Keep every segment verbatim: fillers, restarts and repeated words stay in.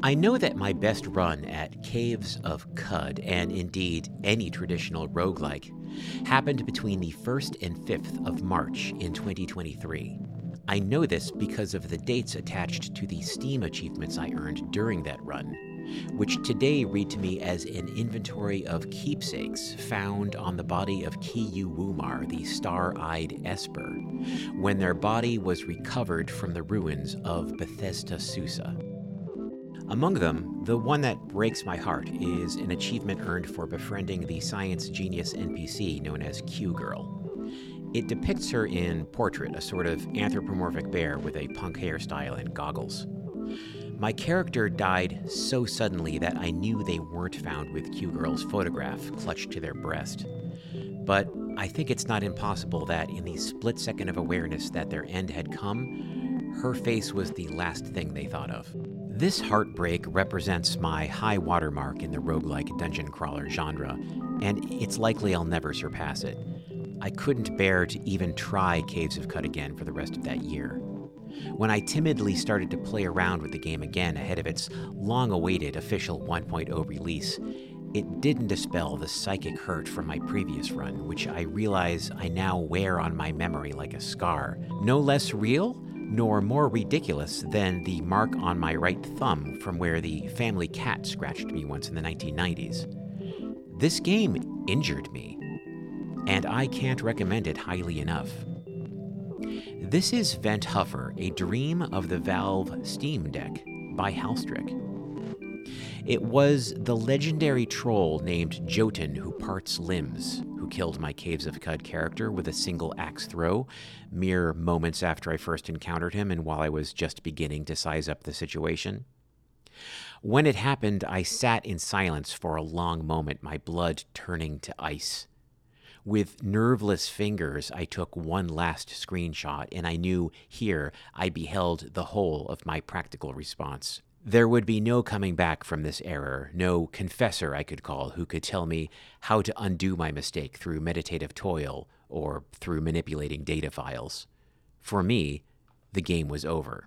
I know that my best run at Caves of Qud, and indeed any traditional roguelike, happened between the first and fifth of March in twenty twenty-three. I know this because of the dates attached to the Steam achievements I earned during that run, which today read to me as an inventory of keepsakes found on the body of Kiyu Wumar, the star-eyed Esper, when their body was recovered from the ruins of Bethesda Susa. Among them, the one that breaks my heart is an achievement earned for befriending the science genius N P C known as Q-Girl. It depicts her in portrait, a sort of anthropomorphic bear with a punk hairstyle and goggles. My character died so suddenly that I knew they weren't found with Q-Girl's photograph clutched to their breast. But I think it's not impossible that in the split second of awareness that their end had come, her face was the last thing they thought of. This heartbreak represents my high watermark in the roguelike dungeon crawler genre, and it's likely I'll never surpass it. I couldn't bear to even try Caves of Qud again for the rest of that year. When I timidly started to play around with the game again ahead of its long-awaited official one point oh release, it didn't dispel the psychic hurt from my previous run, which I realize I now wear on my memory like a scar. No less real, nor more ridiculous than the mark on my right thumb from where the family cat scratched me once in the nineteen nineties. This game injured me, and I can't recommend it highly enough. This is Venthuffer, a dream of the Valve Steam Deck by Halstrick. It was the legendary troll named Jotun who parts limbs who killed my Caves of Qud character with a single axe throw, mere moments after I first encountered him and while I was just beginning to size up the situation. When it happened, I sat in silence for a long moment, my blood turning to ice. With nerveless fingers, I took one last screenshot, and I knew here I beheld the whole of my practical response. There would be no coming back from this error, no confessor I could call who could tell me how to undo my mistake through meditative toil or through manipulating data files. For me, the game was over.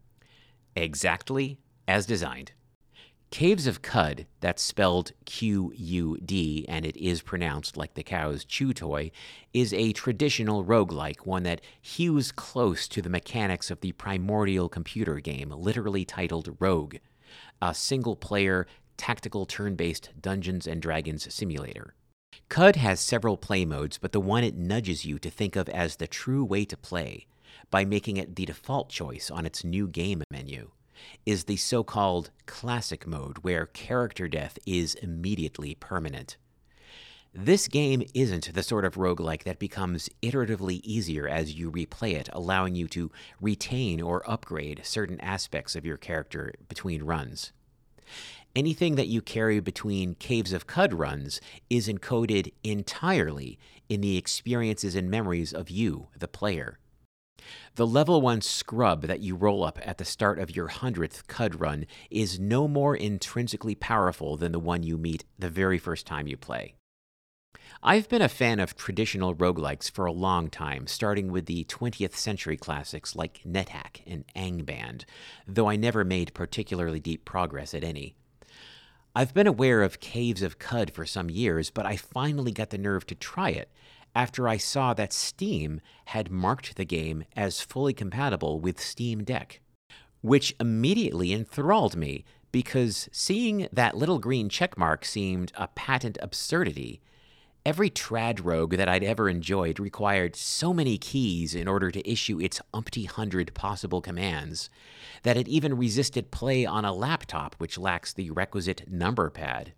Exactly as designed. Caves of Qud, that's spelled Q U D, and it is pronounced like the cow's chew toy, is a traditional roguelike, one that hews close to the mechanics of the primordial computer game, literally titled Rogue, a single-player, tactical turn-based Dungeons and Dragons simulator. Qud has several play modes, but the one it nudges you to think of as the true way to play, by making it the default choice on its new game menu, is the so-called classic mode, where character death is immediately permanent. This game isn't the sort of roguelike that becomes iteratively easier as you replay it, allowing you to retain or upgrade certain aspects of your character between runs. Anything that you carry between Caves of Qud runs is encoded entirely in the experiences and memories of you, the player. The level one scrub that you roll up at the start of your hundredth Qud run is no more intrinsically powerful than the one you meet the very first time you play. I've been a fan of traditional roguelikes for a long time, starting with the twentieth century classics like NetHack and Angband, though I never made particularly deep progress at any. I've been aware of Caves of Qud for some years, but I finally got the nerve to try it after I saw that Steam had marked the game as fully compatible with Steam Deck, which immediately enthralled me because seeing that little green checkmark seemed a patent absurdity. Every trad rogue that I'd ever enjoyed required so many keys in order to issue its umpty hundred possible commands that it even resisted play on a laptop which lacks the requisite number pad.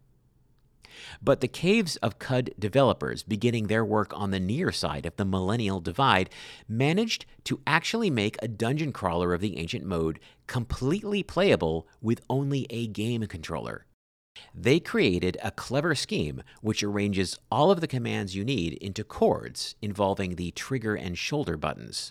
But the Caves of Qud developers, beginning their work on the near side of the millennial divide, managed to actually make a dungeon crawler of the ancient mode completely playable with only a game controller. They created a clever scheme which arranges all of the commands you need into chords involving the trigger and shoulder buttons.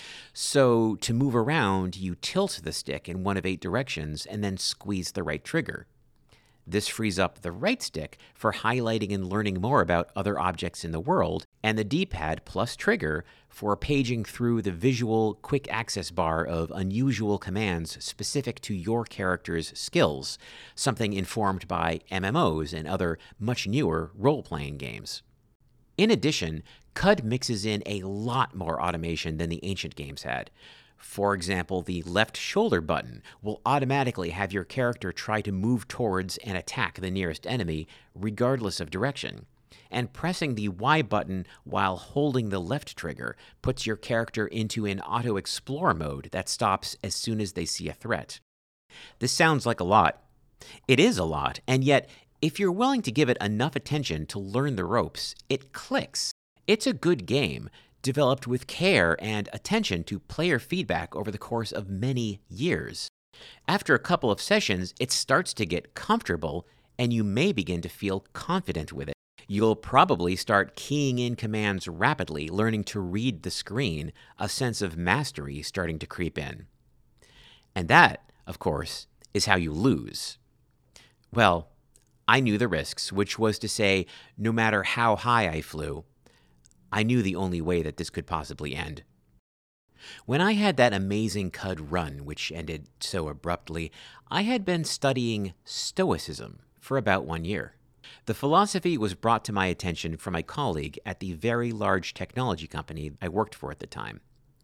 So to move around, you tilt the stick in one of eight directions and then squeeze the right trigger. This frees up the right stick for highlighting and learning more about other objects in the world, and the D-pad plus trigger for paging through the visual quick access bar of unusual commands specific to your character's skills, something informed by M M Os and other much newer role-playing games. In addition, C U D mixes in a lot more automation than the ancient games had. For example, the left shoulder button will automatically have your character try to move towards and attack the nearest enemy, regardless of direction. And pressing the Y button while holding the left trigger puts your character into an auto-explore mode that stops as soon as they see a threat. This sounds like a lot. It is a lot, and yet, if you're willing to give it enough attention to learn the ropes, it clicks. It's a good game, developed with care and attention to player feedback over the course of many years. After a couple of sessions, it starts to get comfortable, and you may begin to feel confident with it. You'll probably start keying in commands rapidly, learning to read the screen, a sense of mastery starting to creep in. And that, of course, is how you lose. Well, I knew the risks, which was to say, no matter how high I flew, I knew the only way that this could possibly end. When I had that amazing C U D run, which ended so abruptly, I had been studying Stoicism for about one year. The philosophy was brought to my attention from a colleague at the very large technology company I worked for at the time.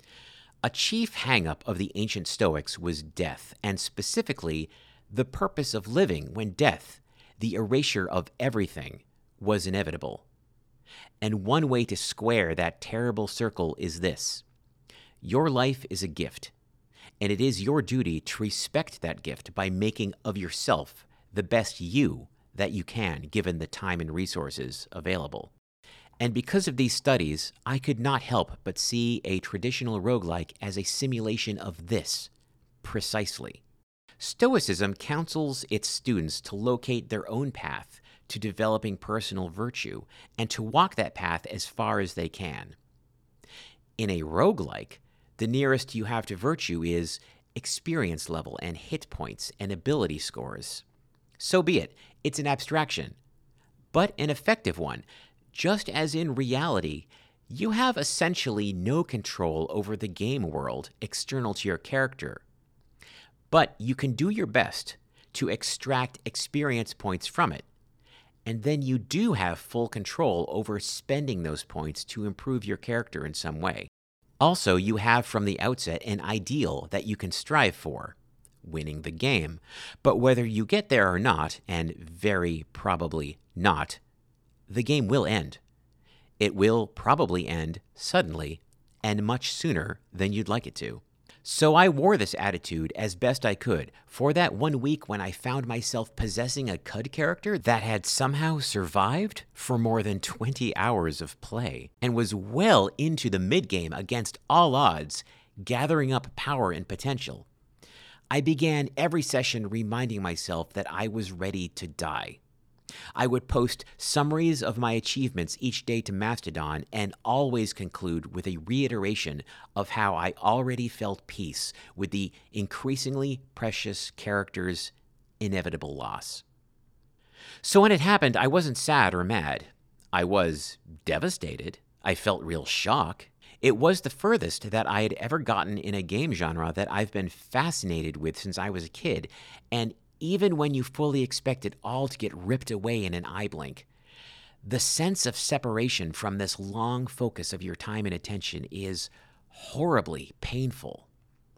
A chief hang-up of the ancient Stoics was death, and specifically, the purpose of living when death, the erasure of everything, was inevitable. And one way to square that terrible circle is this: your life is a gift, and it is your duty to respect that gift by making of yourself the best you that you can, given the time and resources available. And because of these studies, I could not help but see a traditional roguelike as a simulation of this, precisely. Stoicism counsels its students to locate their own path to developing personal virtue, and to walk that path as far as they can. In a roguelike, the nearest you have to virtue is experience level and hit points and ability scores. So be it, it's an abstraction, but an effective one. Just as in reality, you have essentially no control over the game world external to your character. But you can do your best to extract experience points from it, and then you do have full control over spending those points to improve your character in some way. Also, you have from the outset an ideal that you can strive for, winning the game. But whether you get there or not, and very probably not, the game will end. It will probably end suddenly, and much sooner than you'd like it to. So I wore this attitude as best I could for that one week when I found myself possessing a C U D character that had somehow survived for more than twenty hours of play and was well into the mid-game against all odds, gathering up power and potential. I began every session reminding myself that I was ready to die. I would post summaries of my achievements each day to Mastodon and always conclude with a reiteration of how I already felt peace with the increasingly precious character's inevitable loss. So when it happened, I wasn't sad or mad. I was devastated. I felt real shock. It was the furthest that I had ever gotten in a game genre that I've been fascinated with since I was a kid, and even when you fully expect it all to get ripped away in an eye blink, the sense of separation from this long focus of your time and attention is horribly painful.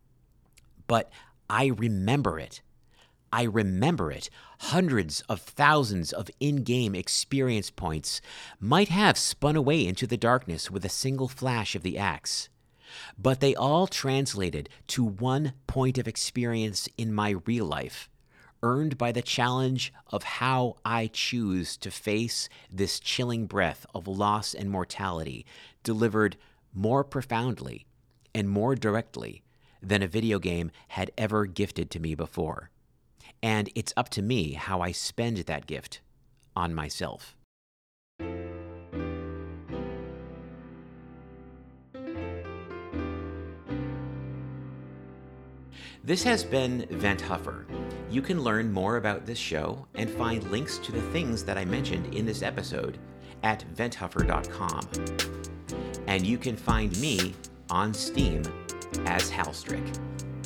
But I remember it. I remember it. Hundreds of thousands of in-game experience points might have spun away into the darkness with a single flash of the axe. But they all translated to one point of experience in my real life, earned by the challenge of how I choose to face this chilling breath of loss and mortality, delivered more profoundly and more directly than a video game had ever gifted to me before. And it's up to me how I spend that gift on myself. This has been Vent Huffer. You can learn more about this show and find links to the things that I mentioned in this episode at venthuffer dot com. And you can find me on Steam as Halstrick.